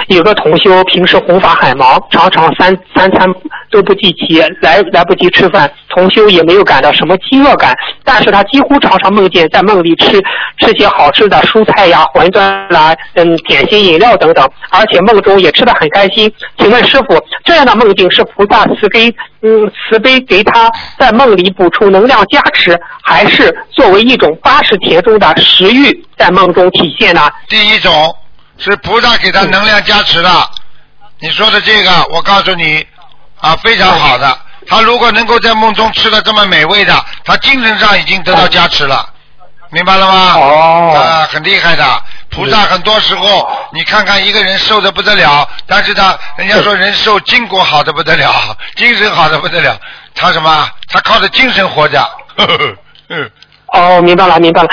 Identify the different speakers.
Speaker 1: 有个同修平时弘法很忙，常常三餐都不记齐，来不及吃饭，同修也没有感到什么饥饿感，但是他几乎常常梦见在梦里吃些好吃的蔬菜呀、馄饨啦、点心、饮料等等，而且梦中也吃得很开心。请问师傅，这样的梦境是菩萨慈悲给他在梦里补充能量加持，还是作为一种80田中的食欲在梦中体现呢？
Speaker 2: 第一种是菩萨给他能量加持的，你说的这个我告诉你啊，非常好的。他如果能够在梦中吃了这么美味的，他精神上已经得到加持了，明白了吗？很厉害的。菩萨很多时候你看看一个人瘦得不得了，但是人家说人瘦筋骨好得不得了，精神好得不得了，他什么？他靠着精神活着。
Speaker 1: 明白了。